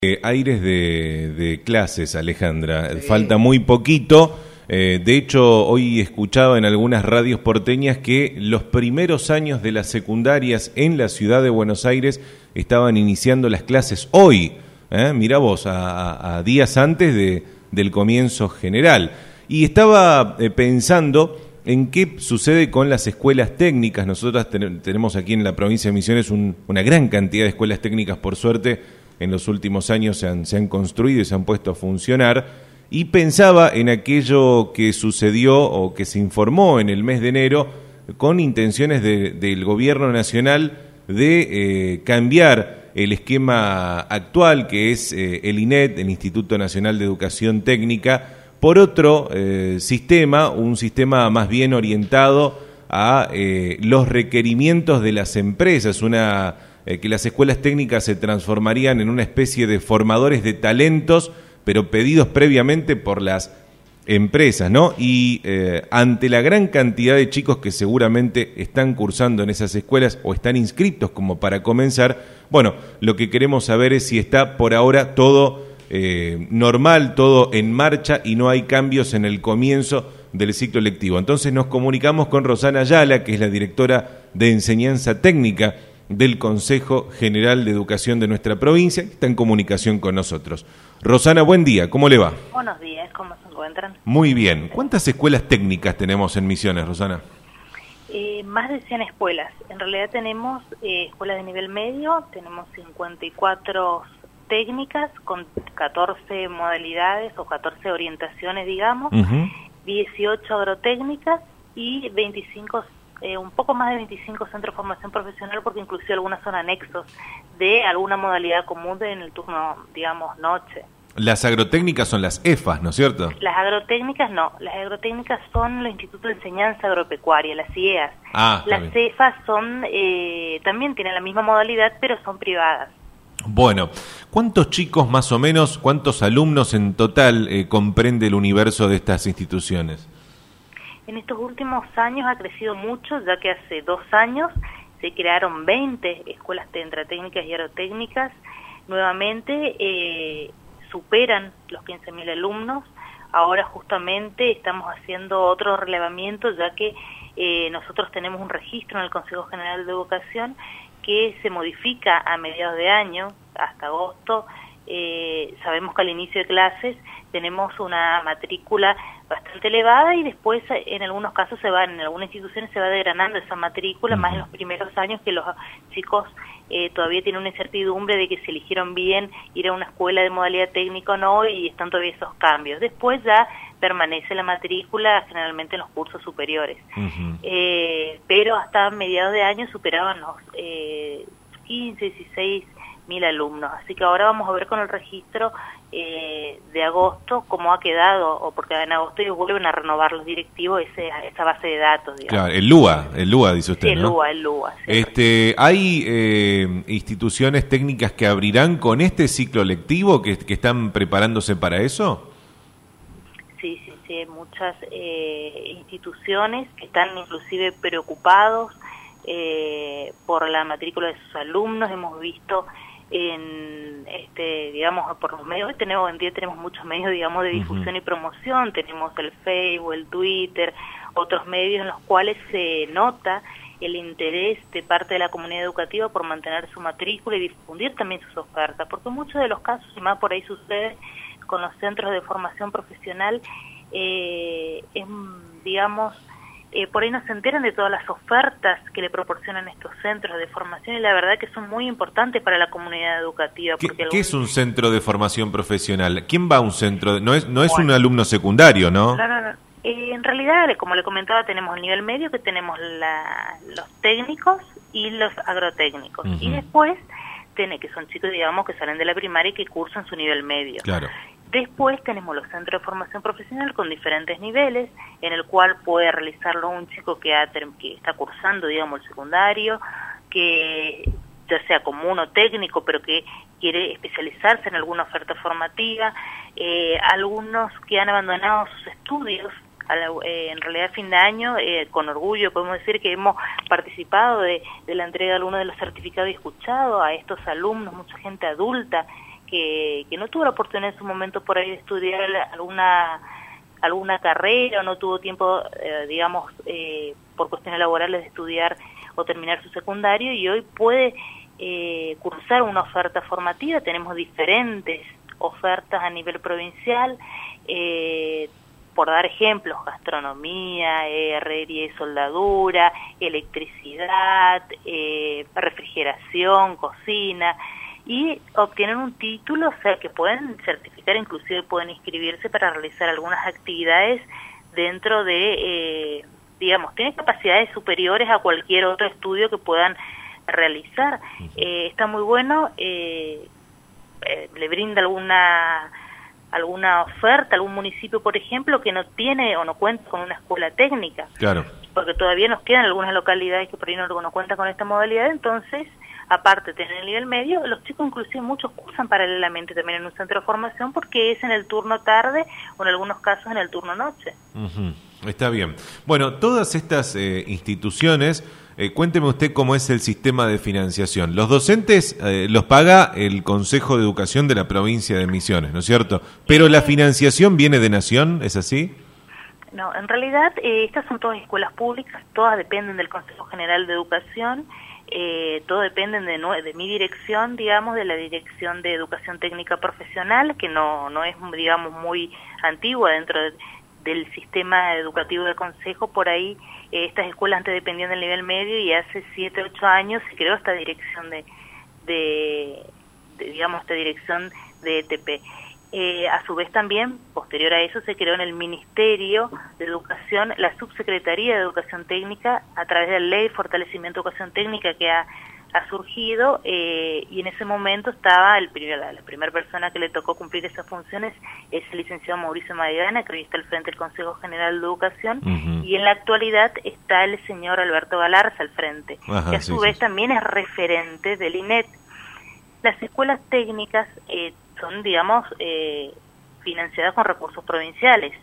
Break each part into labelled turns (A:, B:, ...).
A: Aires de clases, Alejandra. Sí. Falta muy poquito. De hecho, hoy escuchaba en algunas radios porteñas que los primeros años de las secundarias en la ciudad de Buenos Aires estaban iniciando las clases hoy. Mirá vos, a días antes del comienzo general. Y estaba pensando en qué sucede con las escuelas técnicas. Nosotros tenemos aquí en la provincia de Misiones una gran cantidad de escuelas técnicas, por suerte. En los últimos años se han construido y se han puesto a funcionar, y pensaba en aquello que sucedió o que se informó en el mes de enero con intenciones del gobierno nacional de cambiar el esquema actual, que es el INET, el Instituto Nacional de Educación Técnica, por otro sistema, un sistema más bien orientado a los requerimientos de las empresas, que las escuelas técnicas se transformarían en una especie de formadores de talentos, pero pedidos previamente por las empresas, ¿no? Y ante la gran cantidad de chicos que seguramente están cursando en esas escuelas o están inscritos como para comenzar, bueno, lo que queremos saber es si está por ahora todo normal, todo en marcha y no hay cambios en el comienzo del ciclo lectivo. Entonces nos comunicamos con Rosana Ayala, que es la directora de Enseñanza Técnica del Consejo General de Educación de nuestra provincia, que está en comunicación con nosotros. Rosana, buen día, ¿cómo le va?
B: Buenos días, ¿cómo se encuentran?
A: Muy bien. ¿Cuántas escuelas técnicas tenemos en Misiones, Rosana?
B: Más de 100 escuelas. En realidad tenemos escuelas de nivel medio, tenemos 54 técnicas con 14 modalidades o 14 orientaciones, digamos, 18 agrotécnicas y 25 un poco más de 25 centros de formación profesional, porque inclusive algunas son anexos de alguna modalidad común en el turno, digamos, noche.
A: Las agrotécnicas son las EFAs, ¿no es cierto?
B: Las agrotécnicas no, las agrotécnicas son los Institutos de Enseñanza Agropecuaria, las IEAs. Las EFAs son, también tienen la misma modalidad, pero son privadas.
A: Bueno, ¿cuántos chicos más o menos, cuántos alumnos en total comprende el universo de estas instituciones?
B: En estos últimos años ha crecido mucho, ya que hace 2 años se crearon 20 escuelas entre técnicas y agrotécnicas. Nuevamente superan los 15.000 alumnos. Ahora justamente estamos haciendo otro relevamiento, ya que nosotros tenemos un registro en el Consejo General de Educación que se modifica a mediados de año, hasta agosto. Sabemos que al inicio de clases tenemos una matrícula bastante elevada y después en algunos casos en algunas instituciones se va degranando esa matrícula, más en los primeros años, que los chicos todavía tienen una incertidumbre de que se eligieron bien ir a una escuela de modalidad técnica o no, y están todavía esos cambios. Después ya permanece la matrícula generalmente en los cursos superiores. Pero hasta mediados de año superaban los 15, 16 mil alumnos, así que ahora vamos a ver con el registro de agosto cómo ha quedado, o porque en agosto ellos vuelven a renovar los directivos esa base de datos, digamos. Claro,
A: el LUA dice usted,
B: sí,
A: ¿no?
B: El LUA. Sí.
A: ¿Hay instituciones técnicas que abrirán con este ciclo lectivo, que están preparándose para eso?
B: Sí, hay muchas instituciones que están inclusive preocupados por la matrícula de sus alumnos. Hemos visto digamos, por los medios, hoy en día tenemos muchos medios, digamos, de difusión y promoción, tenemos el Facebook, el Twitter, otros medios en los cuales se nota el interés de parte de la comunidad educativa por mantener su matrícula y difundir también sus ofertas, porque en muchos de los casos, y más por ahí sucede con los centros de formación profesional, digamos, por ahí no se enteran de todas las ofertas que le proporcionan estos centros de formación, y la verdad que son muy importantes para la comunidad educativa.
A: ¿Qué es un centro de formación profesional? ¿Quién va a un centro? No es un alumno secundario, ¿no?
B: No. En realidad, como le comentaba, tenemos el nivel medio, que tenemos los técnicos y los agrotécnicos. Y después, que son chicos, digamos, que salen de la primaria y que cursan su nivel medio.
A: Claro.
B: Después tenemos los centros de formación profesional con diferentes niveles, en el cual puede realizarlo un chico que está cursando, digamos, el secundario, que ya sea común o técnico, pero que quiere especializarse en alguna oferta formativa, algunos que han abandonado sus estudios, en realidad a fin de año, con orgullo podemos decir que hemos participado de la entrega de algunos de los certificados y escuchado a estos alumnos, mucha gente adulta, que no tuvo la oportunidad en su momento por ahí de estudiar alguna carrera o no tuvo tiempo, digamos, por cuestiones laborales de estudiar o terminar su secundario, y hoy puede cursar una oferta formativa. Tenemos diferentes ofertas a nivel provincial, por dar ejemplos: gastronomía, herrería y soldadura, electricidad, refrigeración, cocina, y obtienen un título, o sea, que pueden certificar, inclusive pueden inscribirse para realizar algunas actividades dentro de, digamos, tienen capacidades superiores a cualquier otro estudio que puedan realizar. Está muy bueno, le brinda alguna oferta, algún municipio, por ejemplo, que no tiene o no cuenta con una escuela técnica.
A: Claro.
B: Porque todavía nos quedan algunas localidades que por ahí no cuentan con esta modalidad. Entonces, aparte de tener el nivel medio, los chicos inclusive muchos cursan paralelamente también en un centro de formación, porque es en el turno tarde o en algunos casos en el turno noche.
A: Está bien. Bueno, todas estas instituciones, cuénteme usted cómo es el sistema de financiación. Los docentes los paga el Consejo de Educación de la provincia de Misiones, ¿no es cierto? Pero la financiación viene de Nación, ¿es así?
B: No, en realidad estas son todas escuelas públicas, todas dependen del Consejo General de Educación, todo dependen de mi dirección, digamos, de la Dirección de Educación Técnica Profesional, que no es, digamos, muy antigua dentro del sistema educativo del Consejo. Por ahí estas escuelas antes dependían del nivel medio, y hace 7, 8 años se creó esta dirección digamos, esta dirección de ETP. A su vez también, posterior a eso, se creó en el Ministerio de Educación la Subsecretaría de Educación Técnica a través de la Ley de Fortalecimiento de Educación Técnica que ha surgido, y en ese momento estaba la primera persona que le tocó cumplir esas funciones es el licenciado Mauricio Maidana, que hoy está al frente del Consejo General de Educación, y en la actualidad está el señor Alberto Galarza al frente, que a su vez también es referente del INET. Las escuelas técnicas son, digamos, financiadas con recursos provinciales,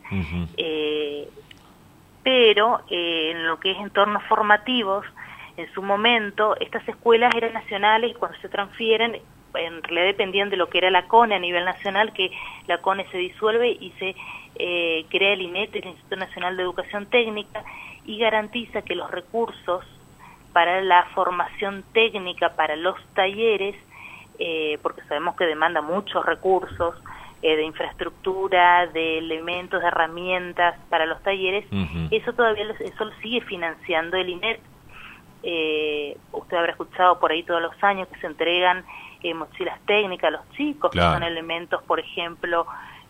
B: pero en lo que es entornos formativos, en su momento estas escuelas eran nacionales, y cuando se transfieren, en realidad dependían de lo que era la CONE a nivel nacional, que la CONE se disuelve y se crea el INET, el Instituto Nacional de Educación Técnica, y garantiza que los recursos para la formación técnica, para los talleres, porque sabemos que demanda muchos recursos de infraestructura, de elementos, de herramientas para los talleres, eso lo sigue financiando el INET. Usted habrá escuchado por ahí todos los años que se entregan mochilas técnicas a los chicos, claro, que son elementos, por ejemplo,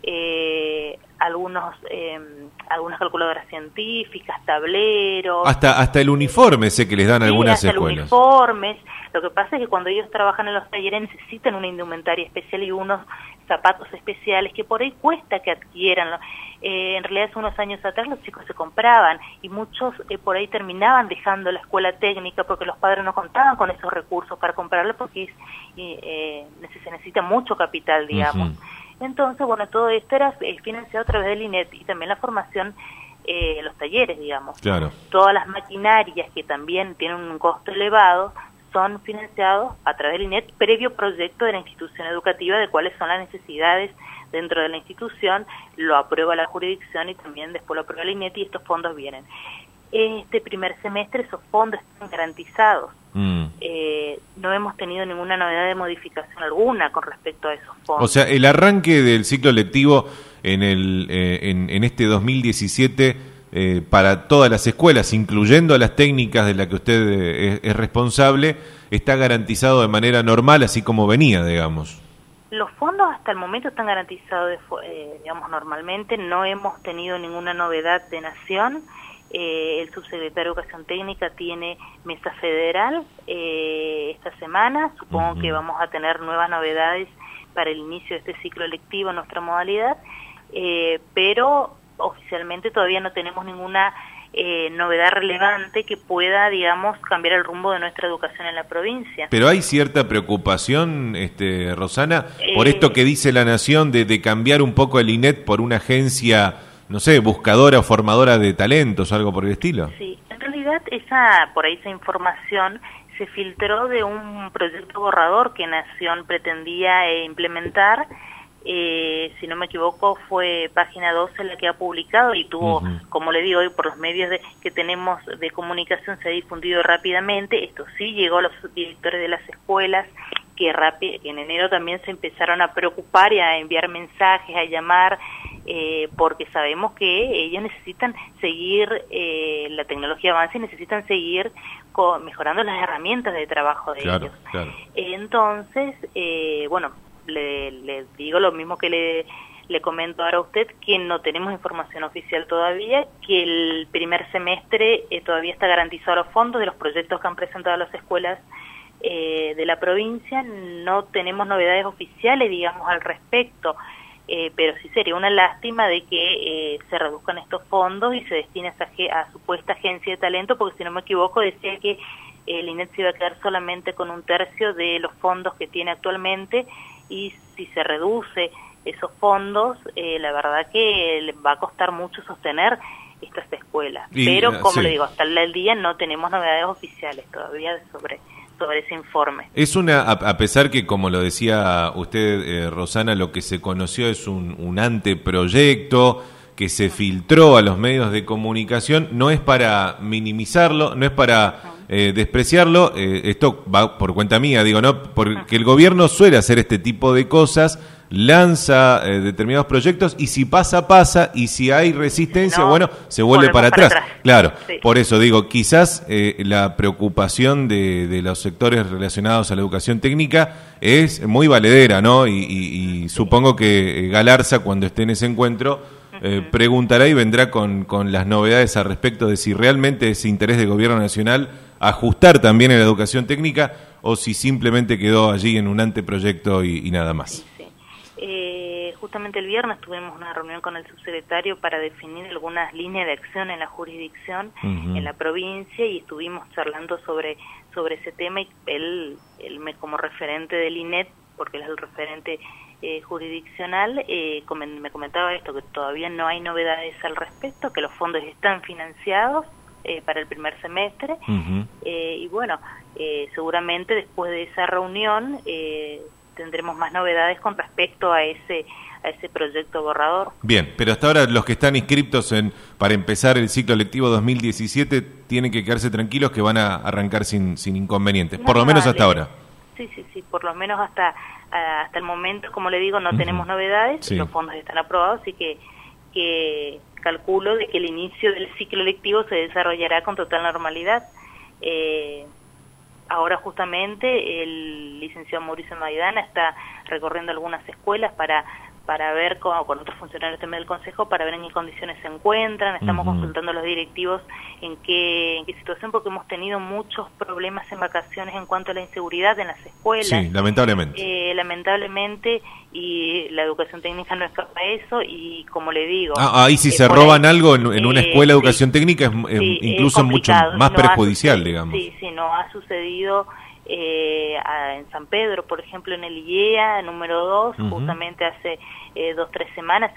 B: algunas calculadoras científicas, tableros.
A: Hasta el uniforme sé que les dan algunas escuelas.
B: Uniformes. Lo que pasa es que cuando ellos trabajan en los talleres necesitan una indumentaria especial y unos zapatos especiales que por ahí cuesta que adquieran. En realidad hace unos años atrás los chicos se compraban, y muchos por ahí terminaban dejando la escuela técnica porque los padres no contaban con esos recursos para comprarlo, porque se necesita mucho capital, digamos. Entonces, bueno, todo esto era financiado a través del INET, y también la formación, los talleres, digamos.
A: Claro.
B: Todas las maquinarias que también tienen un costo elevado son financiados a través del INET, previo proyecto de la institución educativa de cuáles son las necesidades dentro de la institución, lo aprueba la jurisdicción y también después lo aprueba el INET, y estos fondos vienen. Este primer semestre esos fondos están garantizados. No hemos tenido ninguna novedad de modificación alguna con respecto a esos fondos.
A: O sea, el arranque del ciclo lectivo en este 2017 para todas las escuelas, incluyendo a las técnicas de las que usted es responsable, está garantizado de manera normal, así como venía, digamos.
B: Los fondos hasta el momento están garantizados, digamos, normalmente. No hemos tenido ninguna novedad de Nación. El subsecretario de Educación Técnica tiene mesa federal esta semana. Supongo que vamos a tener nuevas novedades para el inicio de este ciclo lectivo en nuestra modalidad, pero oficialmente todavía no tenemos ninguna novedad relevante que pueda, digamos, cambiar el rumbo de nuestra educación en la provincia. Pero hay cierta preocupación, Rosana, por esto que dice la Nación de cambiar un poco el INET por una agencia, no sé, buscadora o formadora de talentos, algo por el estilo. Sí, en realidad esa información se filtró de un proyecto borrador que Nación pretendía implementar. Si no me equivoco, fue Página 12 la que ha publicado y tuvo, como le digo, hoy por los medios que tenemos de comunicación se ha difundido rápidamente. Esto sí llegó a los directores de las escuelas, que en enero también se empezaron a preocupar y a enviar mensajes, a llamar, porque sabemos que ellos necesitan seguir, la tecnología avanza y necesitan seguir mejorando las herramientas de trabajo de ellos. Claro. Entonces, bueno, le digo lo mismo que le comento ahora a usted, que no tenemos información oficial todavía, que el primer semestre todavía está garantizado los fondos de los proyectos que han presentado las escuelas de la provincia. No tenemos novedades oficiales, digamos, al respecto, pero sí sería una lástima de que se reduzcan estos fondos y se destine a supuesta agencia de talento, porque si no me equivoco decía que el INET se iba a quedar solamente con 1/3 de los fondos que tiene actualmente, y si se reduce esos fondos, la verdad que le va a costar mucho sostener estas escuelas. Pero, como le digo, hasta el día no tenemos novedades oficiales todavía sobre ese informe.
A: Es a pesar que, como lo decía usted, Rosana, lo que se conoció es un anteproyecto que se filtró a los medios de comunicación, no es para minimizarlo, no es para despreciarlo, esto va por cuenta mía, digo, ¿no? Porque el gobierno suele hacer este tipo de cosas, lanza determinados proyectos y si pasa, y si hay resistencia, bueno, se vuelve para atrás. Claro, sí. Por eso digo, quizás la preocupación de los sectores relacionados a la educación técnica es muy valedera, ¿no? Y supongo que Galarza, cuando esté en ese encuentro, preguntará y vendrá con las novedades al respecto de si realmente es interés del gobierno nacional ajustar también en la educación técnica o si simplemente quedó allí en un anteproyecto y nada más.
B: Justamente el viernes tuvimos una reunión con el subsecretario para definir algunas líneas de acción en la jurisdicción, en la provincia, y estuvimos charlando sobre ese tema, y él como referente del INET, porque él es el referente jurisdiccional, me comentaba esto, que todavía no hay novedades al respecto, que los fondos están financiados para el primer semestre, y bueno, seguramente después de esa reunión tendremos más novedades con respecto a ese proyecto borrador.
A: Bien, pero hasta ahora los que están inscriptos para empezar el ciclo lectivo 2017 tienen que quedarse tranquilos que van a arrancar sin inconvenientes, por lo menos hasta ahora.
B: Sí, por lo menos hasta el momento, como le digo, no tenemos novedades, los fondos están aprobados, así que calculo de que el inicio del ciclo lectivo se desarrollará con total normalidad. Ahora justamente el licenciado Mauricio Maidana está recorriendo algunas escuelas para ver con otros funcionarios también del Consejo, para ver en qué condiciones se encuentran. Estamos consultando a los directivos en qué situación, porque hemos tenido muchos problemas en vacaciones en cuanto a la inseguridad en las escuelas.
A: Sí, lamentablemente.
B: Lamentablemente, y la educación técnica no escapa a eso, y como le digo...
A: ahí si se roban algo en una escuela de educación técnica es incluso mucho más perjudicial, digamos. Sí, no ha sucedido...
B: en San Pedro, por ejemplo, en el IEA número 2, justamente hace 2-3 semanas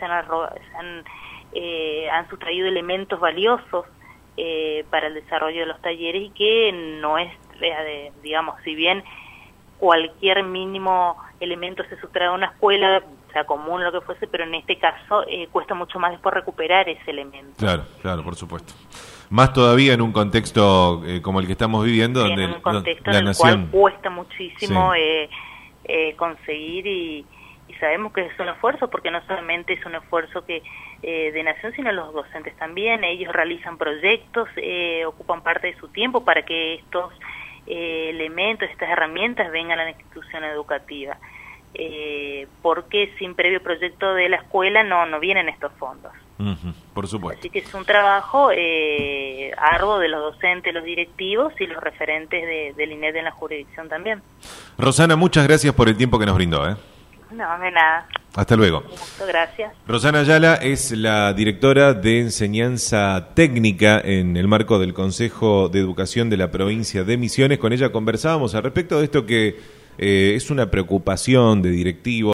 B: han sustraído elementos valiosos para el desarrollo de los talleres, y que no es, digamos, si bien cualquier mínimo elemento se sustrae a una escuela, sea común lo que fuese, pero en este caso cuesta mucho más después recuperar ese elemento.
A: Claro, por supuesto. Más todavía en un contexto como el que estamos viviendo, donde
B: en un contexto
A: la
B: en el cual cuesta muchísimo conseguir, y sabemos que es un esfuerzo, porque no solamente es un esfuerzo que de Nación, sino los docentes también. Ellos realizan proyectos, ocupan parte de su tiempo para que estos elementos, estas herramientas vengan a la institución educativa, porque sin previo proyecto de la escuela no vienen estos fondos.
A: Por supuesto.
B: Así que es un trabajo arduo de los docentes, los directivos y los referentes del INET en la jurisdicción también.
A: Rosana, muchas gracias por el tiempo que nos brindó.
B: No, de nada.
A: Hasta luego.
B: Muchas gracias.
A: Rosana Ayala es la directora de enseñanza técnica en el marco del Consejo de Educación de la provincia de Misiones. Con ella conversábamos al respecto de esto que es una preocupación de directivos.